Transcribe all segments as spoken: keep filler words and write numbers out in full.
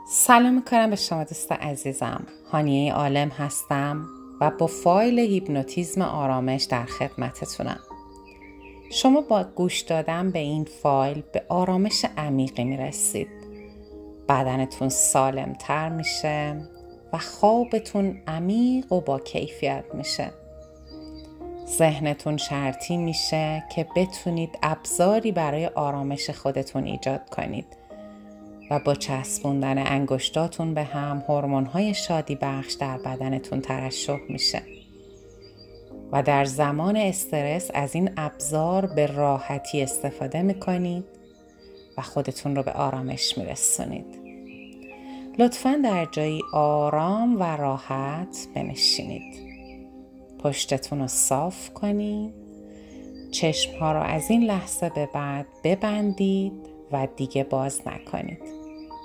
سلام میکنم به شما دوست عزیزم. هانیه عالم هستم و با فایل هیپنوتیزم آرامش در خدمتتونم. شما با گوش دادن به این فایل به آرامش عمیقی میرسید. بدنتون سالم تر میشه و خوابتون عمیق و با کیفیت میشه. ذهنتون شرطی میشه که بتونید ابزاری برای آرامش خودتون ایجاد کنید و با چسبوندن انگشتاتون به هم هورمون‌های شادی بخش در بدنتون ترشح میشه و در زمان استرس از این ابزار به راحتی استفاده میکنید و خودتون رو به آرامش میرسونید. لطفاً در جایی آرام و راحت بنشینید. پشتتون رو صاف کنید. چشمها رو از این لحظه به بعد ببندید و دیگه باز نکنید.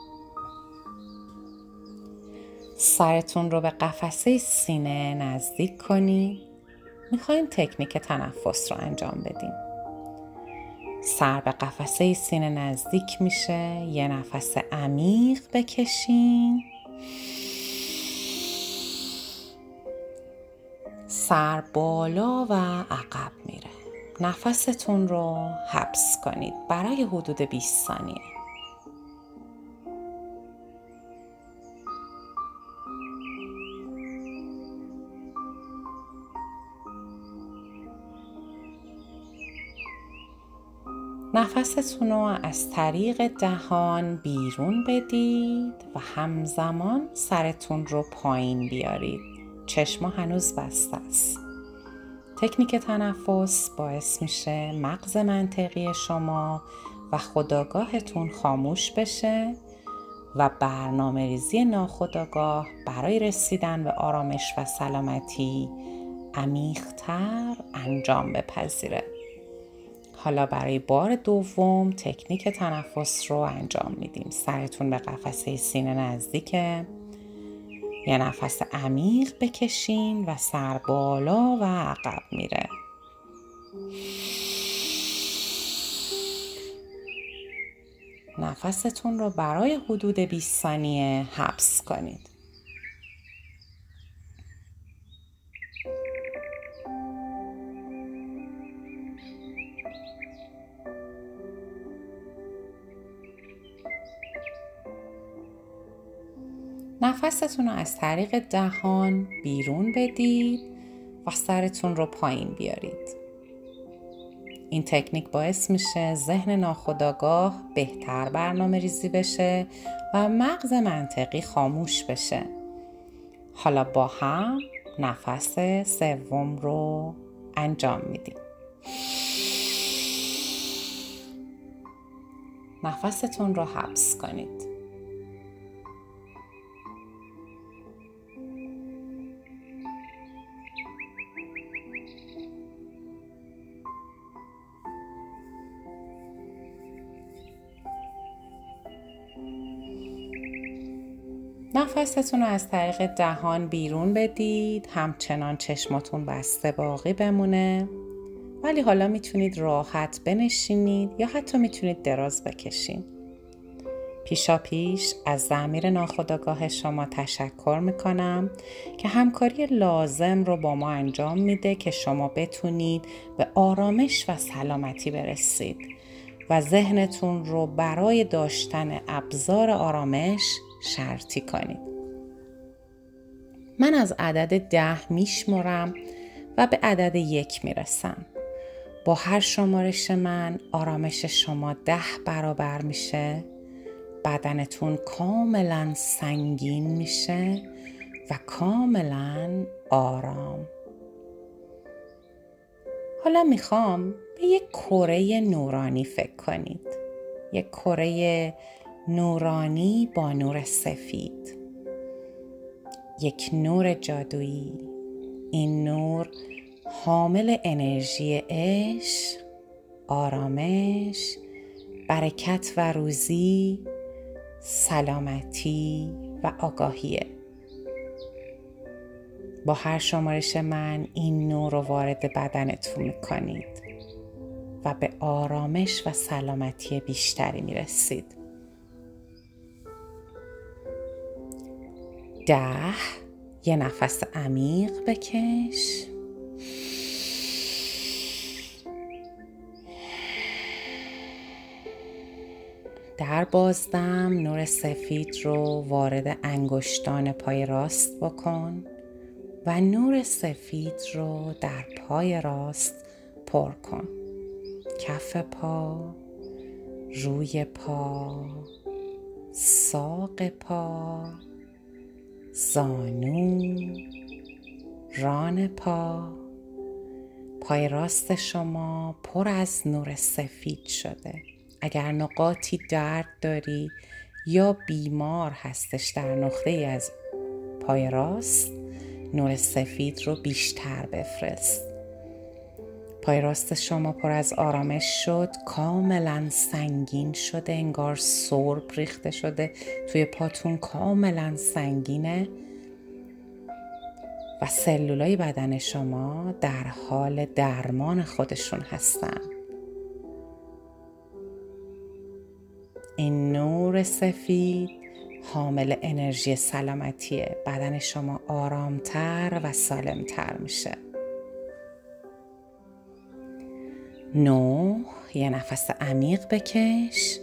سرتون رو به قفسه سینه نزدیک کنید. میخوایم تکنیک تنفس رو انجام بدیم. سر به قفسه سینه نزدیک میشه. یه نفس عمیق بکشین. سر بالا و عقب میره. نفستون رو حبس کنید برای حدود بیست ثانیه. نفستون رو از طریق دهان بیرون بدید و همزمان سرتون رو پایین بیارید. چشما هنوز بسته است. تکنیک تنفس باعث میشه مغز منطقی شما و خودآگاهتون خاموش بشه و برنامه‌ریزی ناخودآگاه برای رسیدن به آرامش و سلامتی عمیق‌تر انجام بپذیره. حالا برای بار دوم تکنیک تنفس رو انجام میدیم. سرتون به قفسه سینه نزدیکه. یه نفس عمیق بکشین و سر بالا و عقب میره. نفستون رو برای حدود بیست ثانیه حبس کنید. نفستون رو از طریق دهان بیرون بدید و سرتون رو پایین بیارید. این تکنیک باعث میشه ذهن ناخودآگاه بهتر برنامه ریزی بشه و مغز منطقی خاموش بشه. حالا با هم نفس سوم رو انجام میدیم. نفستون رو حبس کنید. نفستون رو از طریق دهان بیرون بدید. همچنان چشماتون بسته باقی بمونه. ولی حالا میتونید راحت بنشینید یا حتی میتونید دراز بکشین. پیشا پیش از ضمیر ناخودآگاه شما تشکر میکنم که همکاری لازم رو با ما انجام میده که شما بتونید به آرامش و سلامتی برسید و ذهنتون رو برای داشتن ابزار آرامش شرطی کنید. من از عدد ده میشمرم و به عدد یک میرسم. با هر شمارش من آرامش شما ده برابر میشه. بدنتون کاملا سنگین میشه و کاملا آرام. حالا میخوام به یک کره نورانی فکر کنید. یک کره نورانی با نور سفید. یک نور جادویی. این نور حامل انرژی عشق، آرامش، برکت و روزی، سلامتی و آگاهیه. با هر شمارش من این نور رو وارد بدنتون میکنید و به آرامش و سلامتی بیشتری میرسید. ده. یه نفس عمیق بکش. در بازدم نور سفید رو وارد انگشتان پای راست بکن و نور سفید رو در پای راست پر کن. کف پا، روی پا، ساق پا، زانو، ران پا. پای راست شما پر از نور سفید شده. اگر نقاطی درد داری یا بیمار هستش در نقطه ای از پای راست، نور سفید رو بیشتر بفرست. پای راست شما پر از آرامش شد، کاملا سنگین شده، انگار سرب ریخته شده توی پاتون، کاملا سنگینه و سلولای بدن شما در حال درمان خودشون هستن. این نور سفید حامل انرژی سلامتیه. بدن شما آرامتر و سالمتر میشه. نه. یه نفس عمیق بکش.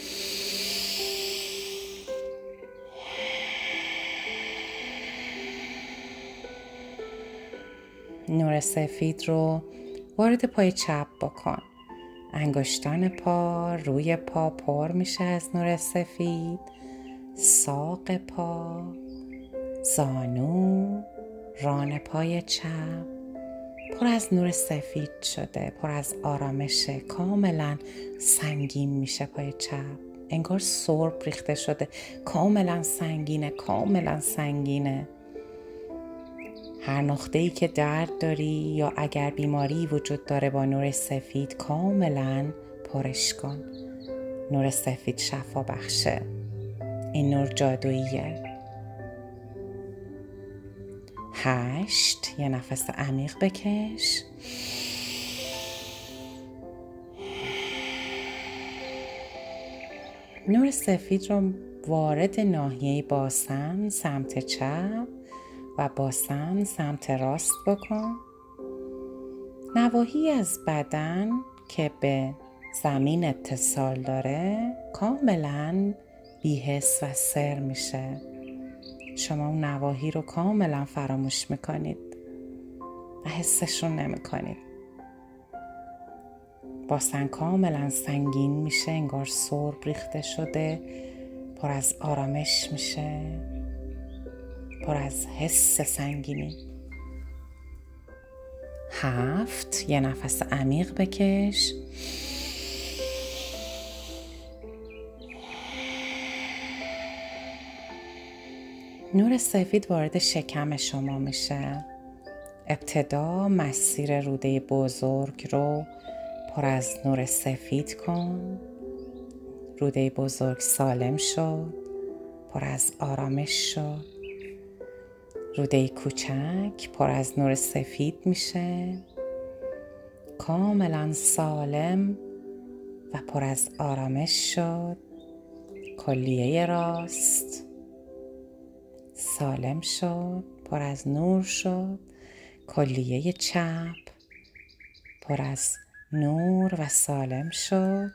نور سفید رو وارد پای چپ بکن. انگشتان پا، روی پا پر میشه از نور سفید. ساق پا، زانو، ران پای چپ پر از نور سفید شده، پر از آرامشه، کاملا سنگین میشه پای چپ، انگار سرب ریخته شده، کاملا سنگینه، کاملا سنگینه. هر نقطه‌ای که درد داری یا اگر بیماری وجود داره با نور سفید کاملا پرش کن. نور سفید شفا بخشه. این نور جادوییه. هشت. یه نفس عمیق بکش. نور سفید رو وارد ناحیه باسن سمت چپ و باسن سمت راست بکن. نواحی از بدن که به زمین اتصال داره کاملا بی‌حس و سر میشه. شما اون نواحی رو کاملا فراموش میکنید و حسشون نمیکنید. باسن کاملا سنگین میشه، انگار سرب ریخته شده، پر از آرامش میشه، پر از حس سنگینی. هفت. یه نفس عمیق بکش. نور سفید وارد شکم شما میشه. ابتدا مسیر روده بزرگ رو پر از نور سفید کن. روده بزرگ سالم شد، پر از آرامش شد. روده کوچک پر از نور سفید میشه، کاملا سالم و پر از آرامش شد. کلیه راست سالم شد، پر از نور شد. کلیه چپ پر از نور و سالم شد.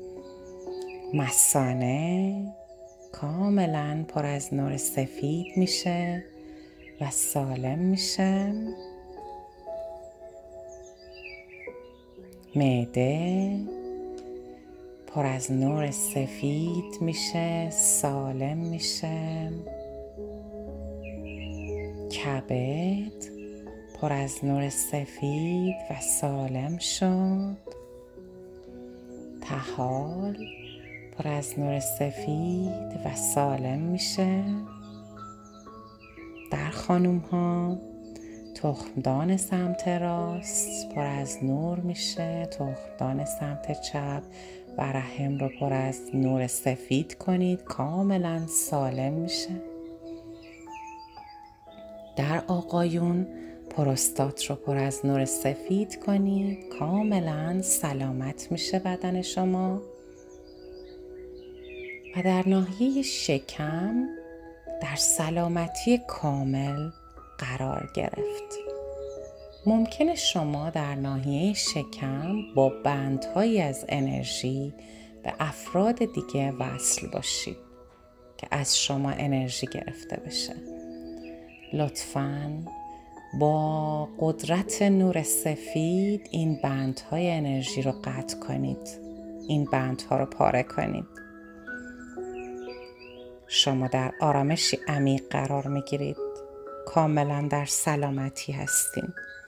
مثانه کاملا پر از نور سفید میشه و سالم میشه. معده پر از نور سفید میشه، سالم میشه. کبد پر از نور سفید و سالم شد. طحال پر از نور سفید و سالم میشه. در خانوم ها تخمدان سمت راست پر از نور میشه، تخمدان سمت چپ و رحم رو پر از نور سفید کنید، کاملا سالم میشه. در آقایون پروستات رو پر از نور سفید کنید، کاملا سلامت میشه بدن شما. و در ناحیه شکم در سلامتی کامل قرار گرفت. ممکنه شما در ناحیه شکم با بندهایی از انرژی به افراد دیگه وصل باشید که از شما انرژی گرفته بشه. لطفاً با قدرت نور سفید این بندهای انرژی رو قطع کنید. این بندها رو پاره کنید. شما در آرامشی عمیق قرار میگیرید. کاملا در سلامتی هستین.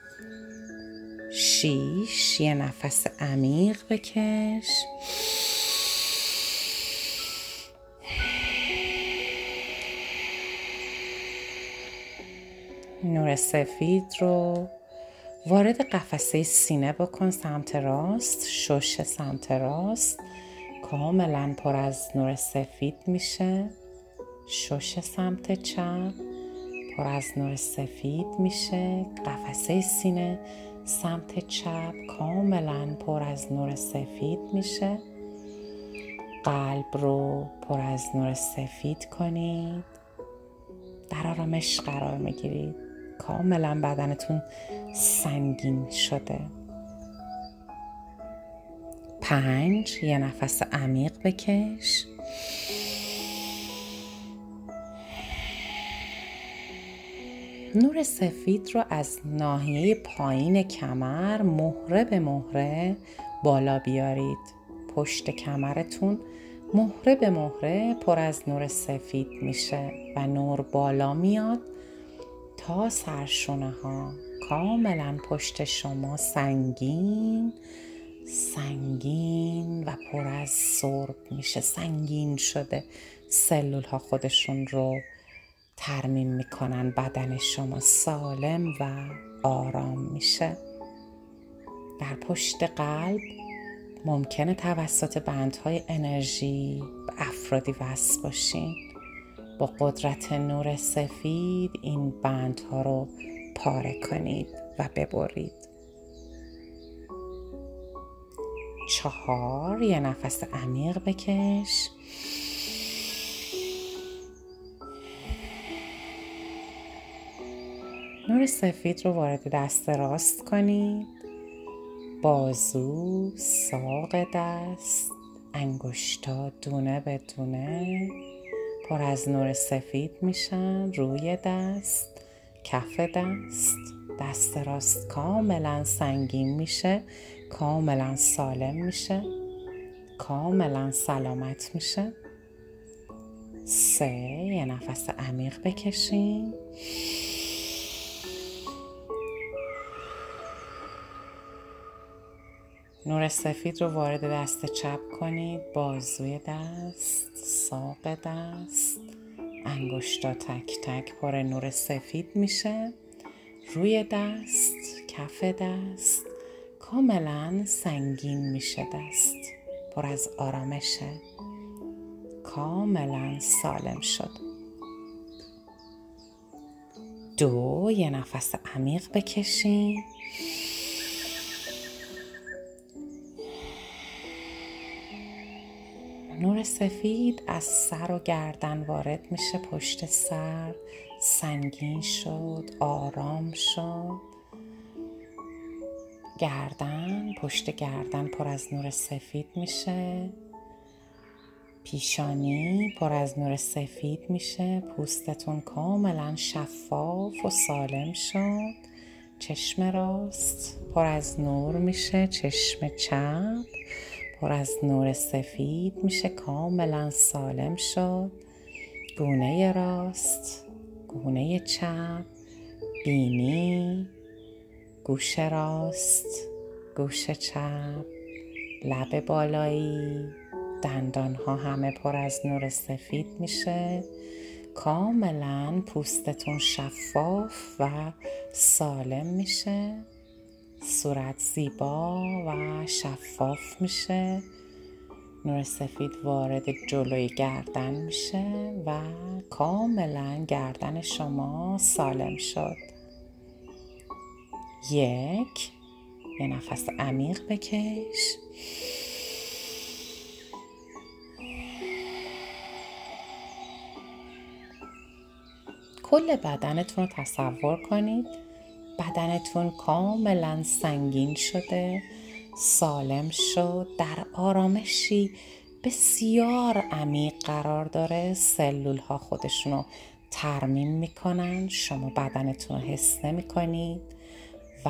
شیش، یه نفس عمیق بکش. نور سفید رو وارد قفسه سینه بکن، سمت راست. شش سمت راست کاملا پر از نور سفید میشه. شش سمت چپ پر از نور سفید میشه. قفسه سینه سمت چپ کاملا پر از نور سفید میشه. قلب رو پر از نور سفید کنید. در آرامش قرار میگیرید. کاملا بدنتون سنگین شده. پنج، یه نفس عمیق بکش. نور سفید رو از ناحیه پایین کمر مهره به مهره بالا بیارید. پشت کمرتون مهره به مهره پر از نور سفید میشه و نور بالا میاد تا سرشونه ها. کاملا پشت شما سنگین سنگین و پر از سرب میشه. سنگین شده. سلول ها خودشون رو ترمیم میکنن. بدن شما سالم و آرام میشه. در پشت قلب ممکنه توسط بندهای انرژی به افرادی وصل باشین. با قدرت نور سفید این بندها رو پاره کنید و ببرید. چهار، یه نفس عمیق بکش. نور سفید رو وارد دست راست کنید. بازو، ساق دست، انگشتا دونه به دونه پر از نور سفید میشن. روی دست، کف دست، دست راست کاملا سنگین میشه. کاملا سالم میشه. کاملا سلامت میشه. سه، یه نفس عمیق بکشین. نور سفید رو وارد دست چپ کنید. بازوی دست، ساق دست، انگشتا تک تک پر نور سفید میشه. روی دست، کف دست کاملا سنگین میشه. دست پر از آرامشه. کاملا سالم شد. دو، یه نفس عمیق بکشین. نور سفید از سر و گردن وارد میشه. پشت سر سنگین شد. آرام شد. گردن، پشت گردن پر از نور سفید میشه. پیشانی پر از نور سفید میشه. پوستتون کاملا شفاف و سالم شد. چشم راست پر از نور میشه. چشم چپ پر از نور سفید میشه. کاملا سالم شد. گونه راست، گونه چپ، بینی، گوش راست، گوش چپ، لب بالایی، دندان ها همه پر از نور سفید میشه. کاملا پوستتون شفاف و سالم میشه. صورت زیبا و شفاف میشه. نور سفید وارد جلوی گردن میشه و کاملا گردن شما سالم شد. یک، یه نفس عمیق بکش. کل بدنتون رو تصور کنید. بدنتون کاملا سنگین شده، سالم شد، در آرامشی بسیار عمیق قرار داره. سلول ها خودشون رو ترمیم میکنن، شما بدنتون رو حس نمیکنید و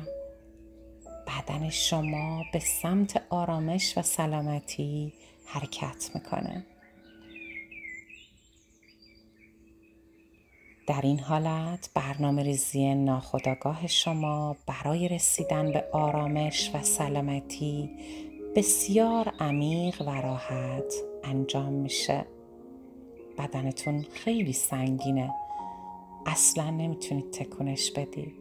بدن شما به سمت آرامش و سلامتی حرکت میکنه. در این حالت برنامه ریزی ناخودآگاه شما برای رسیدن به آرامش و سلامتی بسیار عمیق و راحت انجام میشه. بدنتون خیلی سنگینه، اصلا نمیتونید تکونش بدید.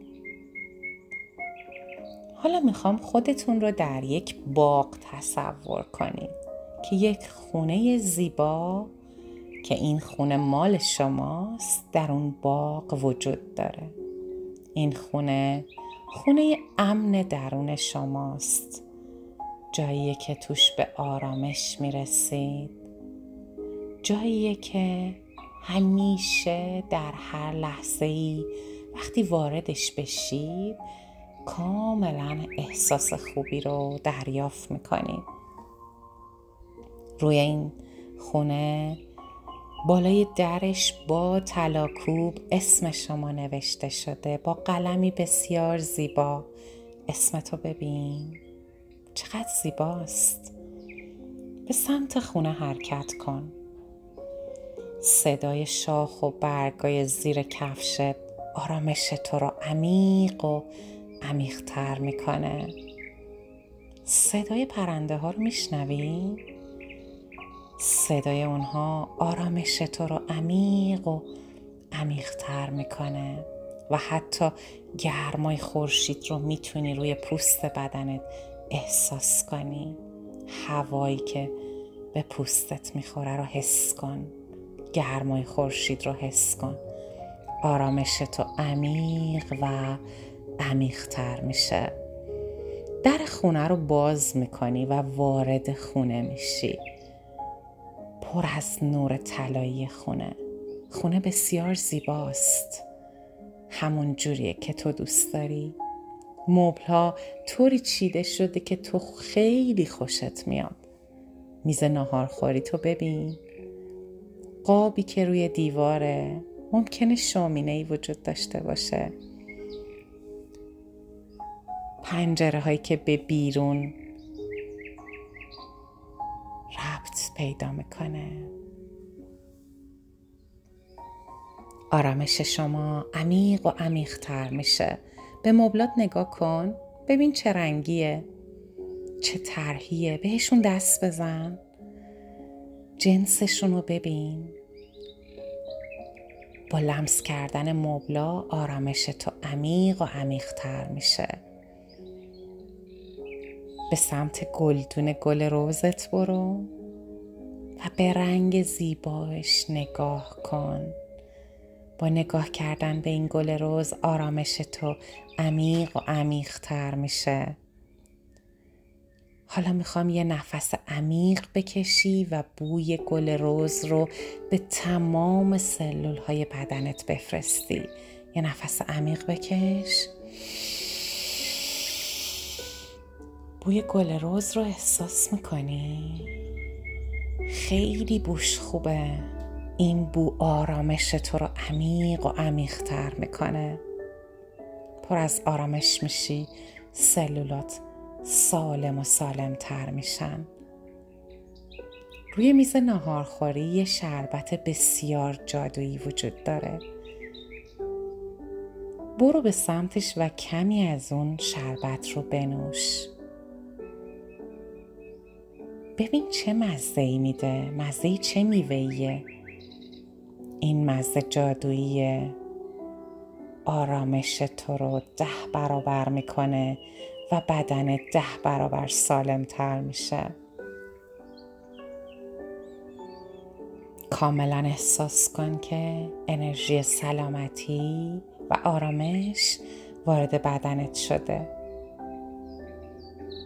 حالا میخوام خودتون رو در یک باغ تصور کنید که یک خونه زیبا که این خونه مال شماست در اون باغ وجود داره. این خونه خونه امن درون شماست، جاییه که توش به آرامش میرسید، جاییه که همیشه در هر لحظه‌ای وقتی واردش بشید کاملا احساس خوبی رو دریافت میکنید. روی این خونه بالای درش با طلاکوب اسم شما نوشته شده با قلمی بسیار زیبا. اسمتو ببین چقدر زیباست. به سمت خونه حرکت کن. صدای شاخ و برگای زیر کفشت آرامش تو رو عمیق و عمیق‌تر میکنه. صدای پرنده ها رو میشنوی؟ صدای اونها آرامش تو رو عمیق و عمیق‌تر میکنه و حتی گرمای خورشید رو میتونی روی پوست بدنت احساس کنی. هوایی که به پوستت میخوره رو حس کن. گرمای خورشید رو حس کن. آرامش تو عمیق و عمیق‌تر میشه. در خونه رو باز میکنی و وارد خونه میشی. پر از نور طلایی خونه. خونه بسیار زیباست، همون جوریه که تو دوست داری. مبل‌ها طوری چیده شده که تو خیلی خوشت میاد. میز ناهارخوری تو ببین. قابی که روی دیواره، ممکنه شامینه‌ای وجود داشته باشه. پنجره هایی که به بیرون ربط پیدا میکنه. آرامش شما عمیق و عمیق‌تر میشه. به مبلات نگاه کن، ببین چه رنگیه، چه طرحیه، بهشون دست بزن. جنسشون رو ببین. با لمس کردن مبلا آرامش تو عمیق و عمیق‌تر میشه. به سمت گلدون گل روزت برو و به رنگ زیباش نگاه کن. با نگاه کردن به این گل رز آرامش تو عمیق و عمیق‌تر میشه. حالا میخوام یه نفس عمیق بکشی و بوی گل رز رو به تمام سلول های بدنت بفرستی. یه نفس عمیق بکش. بوی گل رز رو احساس میکنی؟ خیلی بوش خوبه. این بو آرامش تو رو عمیق و عمیق‌تر میکنه. پر از آرامش میشی. سلولات سالم و سالم تر میشن. روی میز ناهارخوری یه شربت بسیار جادویی وجود داره. برو به سمتش و کمی از اون شربت رو بنوش. ببین چه مزه‌ای میده. مزه چه میوه‌ایه. این مزه جادوییه. آرامش تو رو ده برابر میکنه و بدن ده برابر سالم تر میشه. کاملا احساس کن که انرژی سلامتی و آرامش وارد بدنت شده.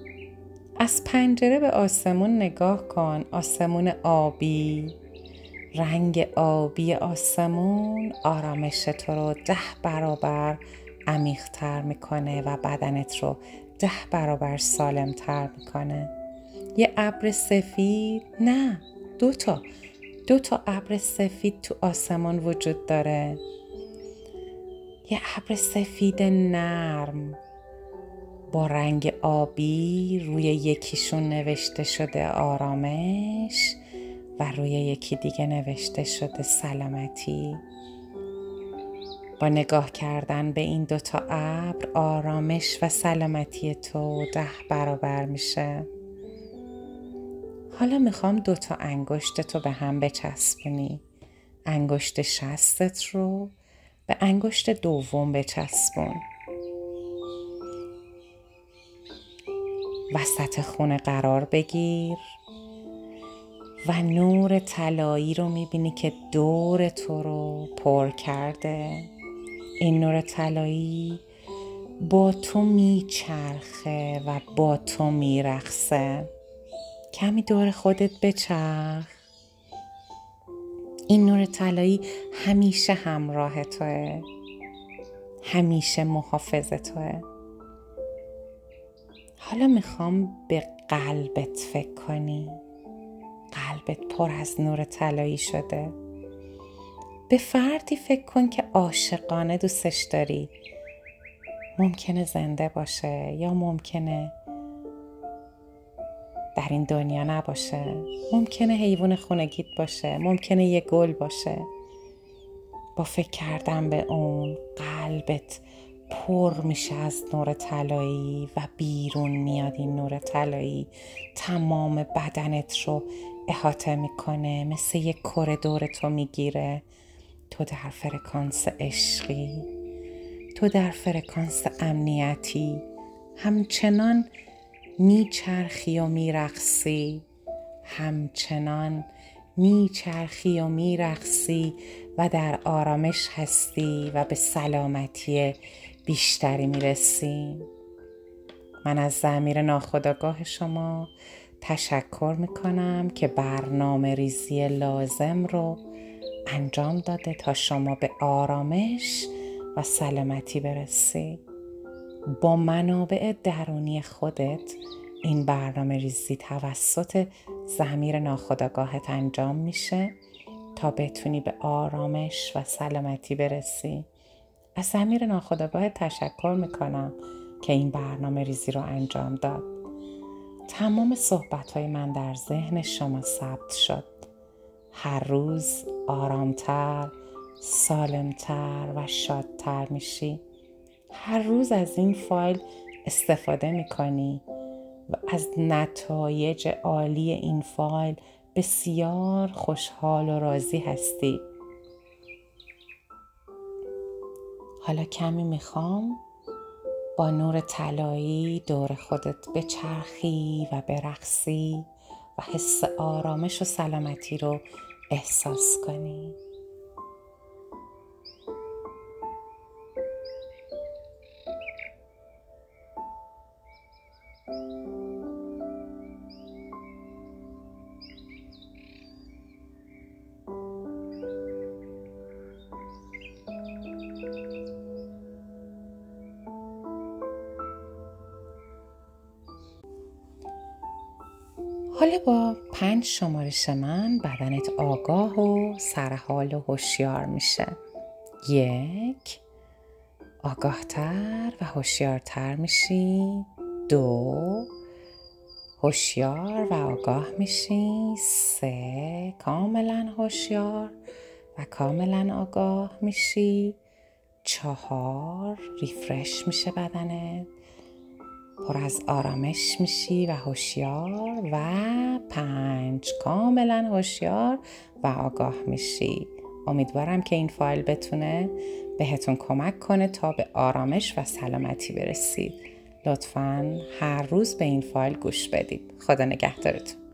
از پنجره به آسمون نگاه کن. آسمون آبی، رنگ آبی آسمون آرامش تو رو ده برابر عمیق‌تر میکنه و بدنت رو ده برابر سالمتر میکنه. یه ابر سفید، نه دوتا دو تا ابر سفید تو آسمان وجود داره. یه ابر سفید نرم با رنگ آبی، روی یکیشون نوشته شده آرامش و روی یکی دیگه نوشته شده سلامتی. با نگاه کردن به این دوتا ابر آرامش و سلامتی تو ده برابر میشه. حالا میخوام دوتا انگشت تو به هم بچسبونی. انگشت شستت رو به انگشت دوم بچسبون. وسط خونه قرار بگیر و نور طلایی رو میبینی که دور تو رو پر کرده. این نور طلایی با تو میچرخه و با تو میرقصه. کمی دور خودت بچرخ. این نور طلایی همیشه همراه توه، همیشه محافظ توه. حالا میخوام به قلبت فکر کنی. قلبت پر از نور طلایی شده. به فردی فکر کن که عاشقانه دوستش داری. ممکنه زنده باشه یا ممکنه در این دنیا نباشه. ممکنه حیوان خونگیت باشه، ممکنه یه گل باشه. با فکر کردن به اون قلبت پر میشه از نور طلایی و بیرون میاد. این نور طلایی تمام بدنت رو احاطه میکنه، مثل یک کره دور تو میگیره. تو در فرکانس عشقی، تو در فرکانس امنیتی، همچنان میچرخی و میرقصی، همچنان میچرخی و میرقصی و در آرامش هستی و به سلامتی بیشتری میرسی. من از ضمیر ناخودآگاه شما تشکر میکنم که برنامه ریزی لازم رو انجام داده تا شما به آرامش و سلامتی برسی. با منابع درونی خودت این برنامه ریزی توسط ضمیر ناخودآگاهت انجام میشه تا بتونی به آرامش و سلامتی برسی. از ضمیر ناخودآگاهت تشکر میکنم که این برنامه ریزی رو انجام داد. تمام صحبت‌های من در ذهن شما ثبت شد. هر روز آرامتر، سالمتر و شادتر میشی. هر روز از این فایل استفاده میکنی و از نتایج عالی این فایل بسیار خوشحال و راضی هستی. حالا کمی میخوام با نور طلایی دور خودت بچرخی و برقصی و حس آرامش و سلامتی رو احساس کنی. حالا با پنج شمارش من بدنت آگاه و سرحال و هوشیار میشه. یک، آگاهتر و هوشیارتر میشی. دو، هوشیار و آگاه میشی. سه، کاملا هوشیار و کاملا آگاه میشی. چهار، ریفرش میشه بدنت، پر از آرامش میشی و هوشیار. و پنج، کاملا هوشیار و آگاه میشی. امیدوارم که این فایل بتونه بهتون کمک کنه تا به آرامش و سلامتی برسید. لطفاً هر روز به این فایل گوش بدید. خدا نگهدارتون.